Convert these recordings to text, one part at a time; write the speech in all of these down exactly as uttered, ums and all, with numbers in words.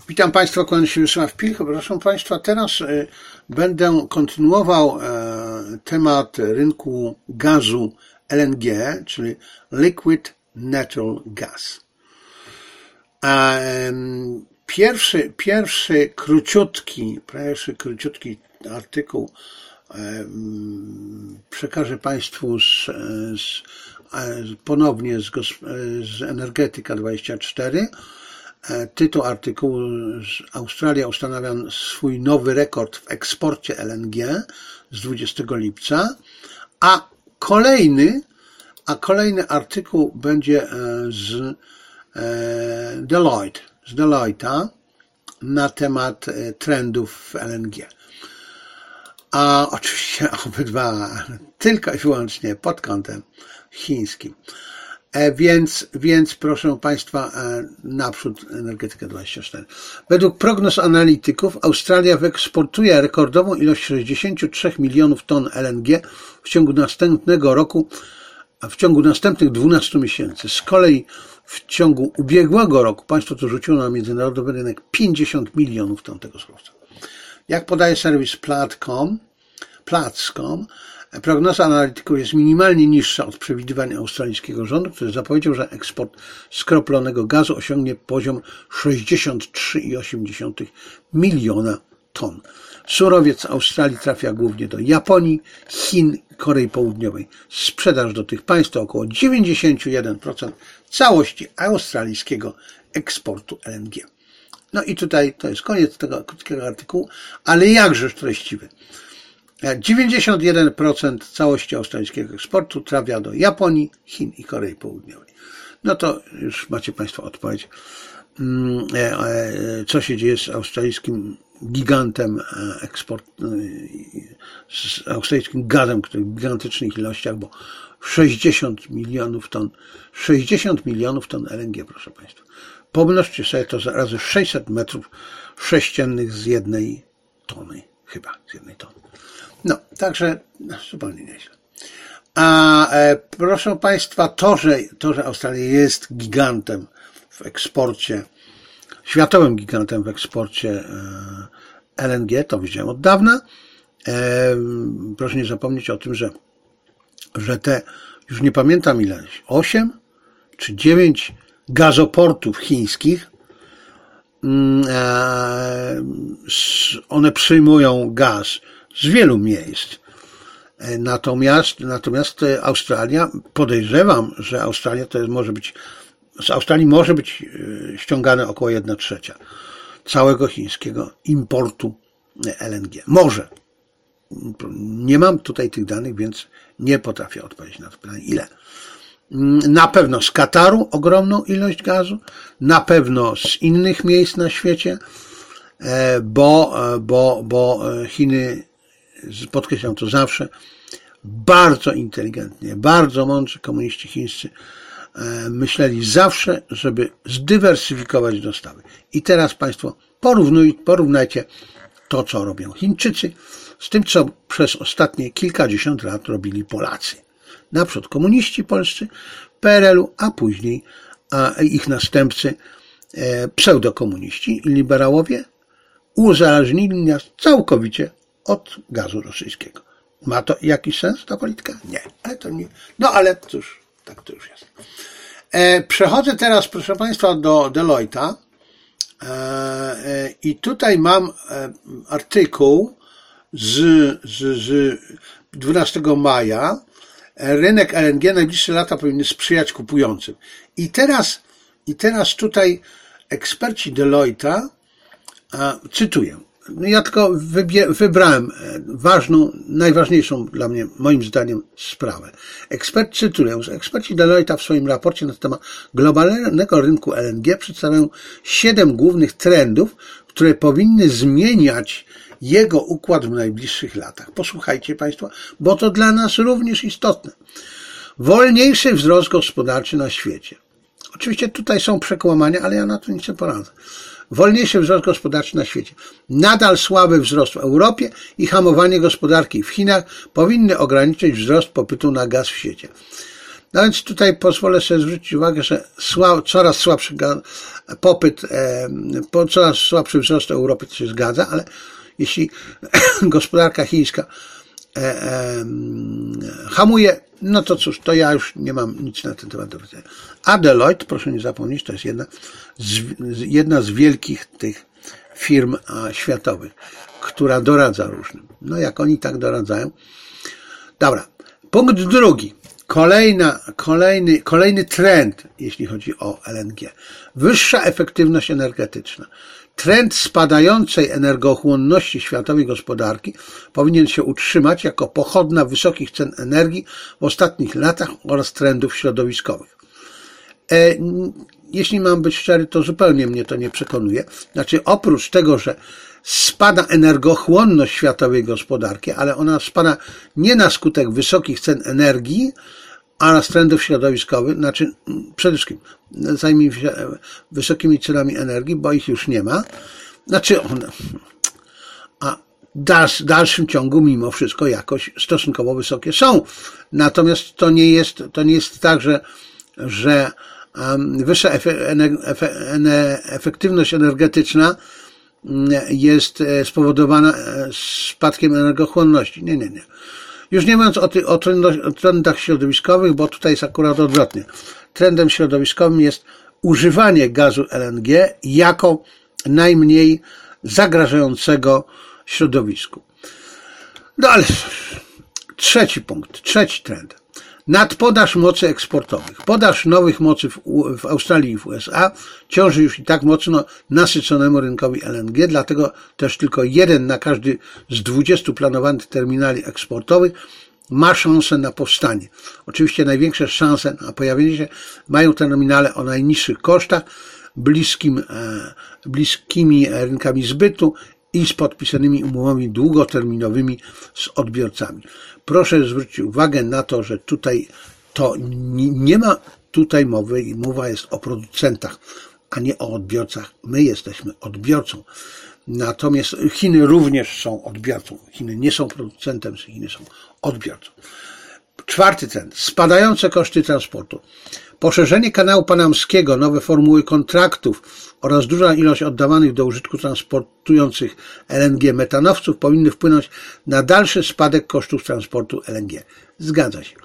Witam Państwa, kłaniam się Wiesław Pilch. Proszę Państwa, teraz y, będę kontynuował y, temat rynku gazu L N G, czyli Liquid Natural Gas. A, y, pierwszy, pierwszy króciutki, pierwszy króciutki artykuł y, przekażę Państwu z, z, ponownie z, z Energetyka dwadzieścia cztery. Tytuł artykułu: Australia ustanawia swój nowy rekord w eksporcie L N G z dwudziestego lipca, a kolejny, a kolejny artykuł będzie z Deloitte, z Deloitte'a na temat trendów w L N G. A oczywiście obydwa tylko i wyłącznie pod kątem chińskim. Więc, więc proszę Państwa, naprzód Energetyka dwadzieścia cztery. Według prognoz analityków Australia wyeksportuje rekordową ilość sześćdziesiąt trzy milionów ton L N G w ciągu następnego roku, w ciągu następnych dwunastu miesięcy. Z kolei w ciągu ubiegłego roku państwo to rzuciło na międzynarodowy rynek pięćdziesiąt milionów ton tego surowca. Jak podaje serwis Platts kropka com, prognoza analityków jest minimalnie niższa od przewidywań australijskiego rządu, który zapowiedział, że eksport skroplonego gazu osiągnie poziom sześćdziesiąt trzy przecinek osiem miliona ton. Surowiec Australii trafia głównie do Japonii, Chin i Korei Południowej. Sprzedaż do tych państw to około dziewięćdziesiąt jeden procent całości australijskiego eksportu L N G. No i tutaj to jest koniec tego krótkiego artykułu, ale jakżeż treściwy. dziewięćdziesiąt jeden procent całości australijskiego eksportu trafia do Japonii, Chin i Korei Południowej. No to już macie Państwo odpowiedź, co się dzieje z australijskim gigantem eksport, z australijskim gazem, który w gigantycznych ilościach, bo sześćdziesiąt milionów ton, sześćdziesiąt milionów ton L N G, proszę Państwa. Pomnożcie sobie to razy sześćset metrów sześciennych z jednej tony, chyba z jednej tony. No, także no, zupełnie nieźle. A e, proszę Państwa, to że, to, że Australia jest gigantem w eksporcie, światowym gigantem w eksporcie e, L N G, to widziałem od dawna. E, proszę nie zapomnieć o tym, że, że te, już nie pamiętam ile, osiem czy dziewięć gazoportów chińskich, e, one przyjmują gaz z wielu miejsc. Natomiast, natomiast Australia, podejrzewam, że Australia to jest, może być, z Australii może być ściągane około jedna trzecia całego chińskiego importu L N G. Może. Nie mam tutaj tych danych, więc nie potrafię odpowiedzieć na to pytanie. Ile? Na pewno z Kataru ogromną ilość gazu, na pewno z innych miejsc na świecie, bo, bo, bo Chiny, podkreślam to zawsze, bardzo inteligentnie, bardzo mądrzy komuniści chińscy myśleli zawsze, żeby zdywersyfikować dostawy. I teraz Państwo porównuj, porównajcie to, co robią Chińczycy, z tym, co przez ostatnie kilkadziesiąt lat robili Polacy. Naprzód komuniści polscy, P R L u, a później a ich następcy, pseudokomuniści i liberałowie, uzależnili nas całkowicie od gazu rosyjskiego. Ma to jakiś sens, ta polityka? Nie. Ale to nie. No ale cóż, tak to już jest. E, przechodzę teraz, proszę Państwa, do Deloitte'a e, e, i tutaj mam e, artykuł z, z, z dwunastego maja. Rynek L N G najbliższe lata powinny sprzyjać kupującym. I teraz, i teraz tutaj eksperci Deloitte'a, a, cytuję. Ja tylko wybrałem ważną, najważniejszą dla mnie, moim zdaniem, sprawę. Eksperci, cytuję, że eksperci Deloitte'a w swoim raporcie na temat globalnego rynku L N G przedstawiają siedem głównych trendów, które powinny zmieniać jego układ w najbliższych latach. Posłuchajcie Państwo, bo to dla nas również istotne. Wolniejszy wzrost gospodarczy na świecie. Oczywiście tutaj są przekłamania, ale ja na to nic nie poradzę. Wolniejszy wzrost gospodarczy na świecie. Nadal słaby wzrost w Europie i hamowanie gospodarki w Chinach powinny ograniczyć wzrost popytu na gaz w świecie. No więc tutaj pozwolę sobie zwrócić uwagę, że sła, coraz słabszy popyt, e, po, coraz słabszy wzrost Europy, to się zgadza, ale jeśli gospodarka chińska e, e, hamuje, no to cóż, to ja już nie mam nic na ten temat do powiedzenia. A Deloitte, proszę nie zapomnieć, to jest jedna z, jedna z wielkich tych firm a, światowych, która doradza różnym. No jak oni tak doradzają. Dobra, punkt drugi. Kolejna, kolejny, kolejny trend, jeśli chodzi o L N G. Wyższa efektywność energetyczna. Trend spadającej energochłonności światowej gospodarki powinien się utrzymać jako pochodna wysokich cen energii w ostatnich latach oraz trendów środowiskowych. E, jeśli mam być szczery, to zupełnie mnie to nie przekonuje. Znaczy, oprócz tego, że spada energochłonność światowej gospodarki, ale ona spada nie na skutek wysokich cen energii, oraz trendów środowiskowych, znaczy przede wszystkim zajmijmy się wysokimi cenami energii, bo ich już nie ma. Znaczy one, a w dalszym ciągu mimo wszystko jakoś stosunkowo wysokie są. Natomiast to nie jest, to nie jest tak, że, że wyższa efektywność energetyczna jest spowodowana spadkiem energochłonności. Nie, nie, nie. Już nie mówiąc o, ty, o, trendach, o trendach środowiskowych, bo tutaj jest akurat odwrotnie. Trendem środowiskowym jest używanie gazu L N G jako najmniej zagrażającego środowisku. No ale trzeci punkt, trzeci trend. Nadpodaż mocy eksportowych. Podaż nowych mocy w, w Australii i w U S A ciąży już i tak mocno nasyconemu rynkowi L N G, dlatego też tylko jeden na każdy z dwudziestu planowanych terminali eksportowych ma szansę na powstanie. Oczywiście największe szanse na pojawienie się mają terminale o najniższych kosztach, bliskim, e, bliskimi rynkami zbytu i z podpisanymi umowami długoterminowymi z odbiorcami. Proszę zwrócić uwagę na to, że tutaj to nie ma tutaj mowy i mowa jest o producentach, a nie o odbiorcach. My jesteśmy odbiorcą. Natomiast Chiny również są odbiorcą. Chiny nie są producentem, Chiny są odbiorcą. Czwarty trend. Spadające koszty transportu. Poszerzenie kanału panamskiego, nowe formuły kontraktów oraz duża ilość oddawanych do użytku transportujących L N G metanowców powinny wpłynąć na dalszy spadek kosztów transportu L N G. Zgadza się.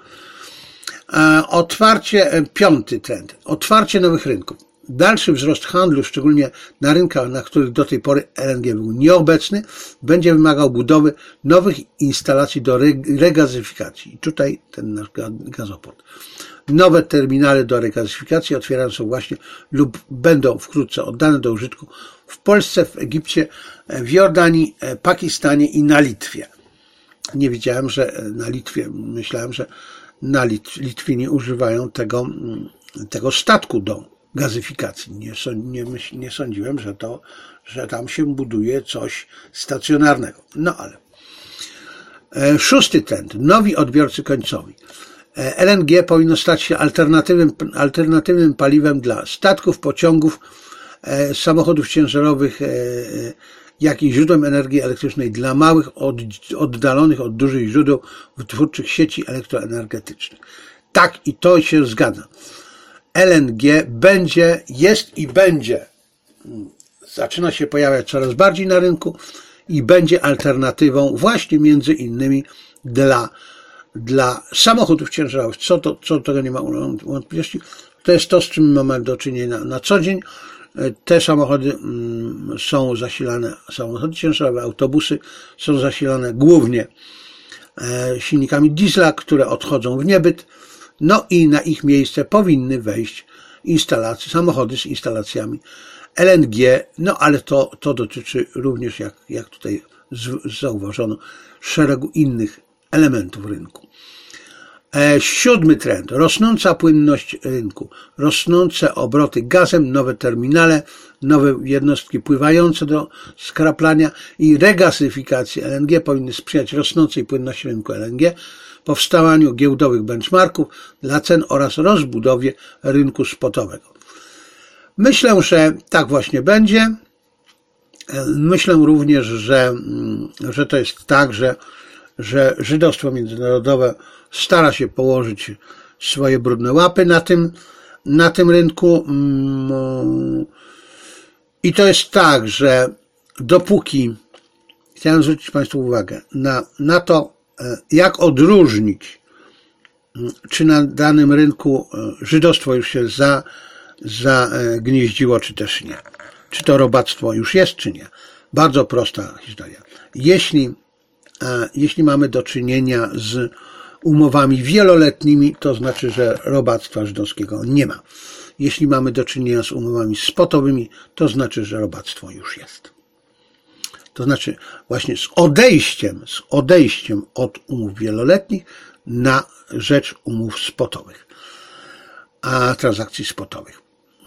Otwarcie, piąty trend. Otwarcie nowych rynków. Dalszy wzrost handlu, szczególnie na rynkach, na których do tej pory L N G był nieobecny, będzie wymagał budowy nowych instalacji do regazyfikacji. I tutaj ten nasz gazoport. Nowe terminale do regazyfikacji otwierane są właśnie lub będą wkrótce oddane do użytku w Polsce, w Egipcie, w Jordanii, Pakistanie i na Litwie. Nie wiedziałem, że na Litwie, myślałem, że na Lit- Litwini używają tego, tego statku do gazyfikacji. Nie, nie, nie sądziłem, że to, że tam się buduje coś stacjonarnego. No ale. Szósty trend. Nowi odbiorcy końcowi. L N G powinno stać się alternatywnym, alternatywnym paliwem dla statków, pociągów, samochodów ciężarowych, jak i źródłem energii elektrycznej dla małych, oddalonych od dużych źródeł wytwórczych sieci elektroenergetycznych. Tak, i to się zgadza. L N G będzie, jest i będzie, zaczyna się pojawiać coraz bardziej na rynku i będzie alternatywą właśnie między innymi dla dla samochodów ciężarowych. Co to, co do tego nie ma wątpliwości. To jest to, z czym mamy do czynienia na, na co dzień. Te samochody mm, są zasilane, samochody ciężarowe, autobusy są zasilane głównie e, silnikami diesla, które odchodzą w niebyt. No i na ich miejsce powinny wejść instalacje, samochody z instalacjami L N G, no ale to, to dotyczy również, jak, jak tutaj z, zauważono, szeregu innych elementów rynku. Siódmy trend. Rosnąca płynność rynku. Rosnące obroty gazem, nowe terminale, nowe jednostki pływające do skraplania i regazyfikacji L N G powinny sprzyjać rosnącej płynności rynku L N G, powstawaniu giełdowych benchmarków dla cen oraz rozbudowie rynku spotowego. Myślę, że tak właśnie będzie. Myślę również, że, że to jest tak, że że żydostwo międzynarodowe stara się położyć swoje brudne łapy na tym, na tym rynku. I to jest tak, że dopóki, chciałem zwrócić Państwu uwagę na, na to, jak odróżnić, czy na danym rynku żydostwo już się za, zagnieździło, czy też nie. Czy to robactwo już jest, czy nie. Bardzo prosta historia. Jeśli, jeśli mamy do czynienia z umowami wieloletnimi, to znaczy, że robactwa żydowskiego nie ma. Jeśli mamy do czynienia z umowami spotowymi, to znaczy, że robactwo już jest. To znaczy właśnie z odejściem, z odejściem od umów wieloletnich na rzecz umów spotowych, a transakcji spotowych.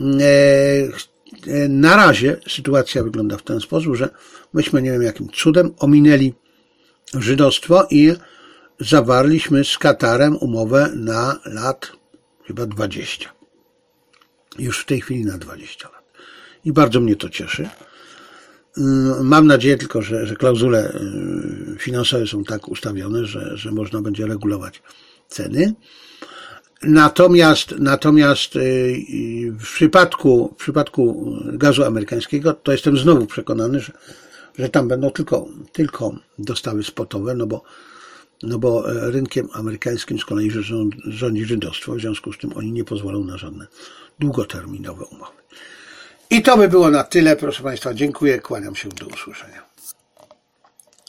Na razie sytuacja wygląda w ten sposób, że myśmy nie wiem jakim cudem ominęli żydostwo i zawarliśmy z Katarem umowę na lat chyba dwadzieścia. Już w tej chwili na dwadzieścia lat. I bardzo mnie to cieszy. Mam nadzieję tylko, że, że klauzule finansowe są tak ustawione, że, że można będzie regulować ceny. Natomiast, natomiast w przypadku, w przypadku gazu amerykańskiego to jestem znowu przekonany, że, że tam będą tylko, tylko dostawy spotowe, no bo, no bo rynkiem amerykańskim z kolei rządzi żydostwo, w związku z tym oni nie pozwolą na żadne długoterminowe umowy. I to by było na tyle, proszę Państwa. Dziękuję, kłaniam się, do usłyszenia.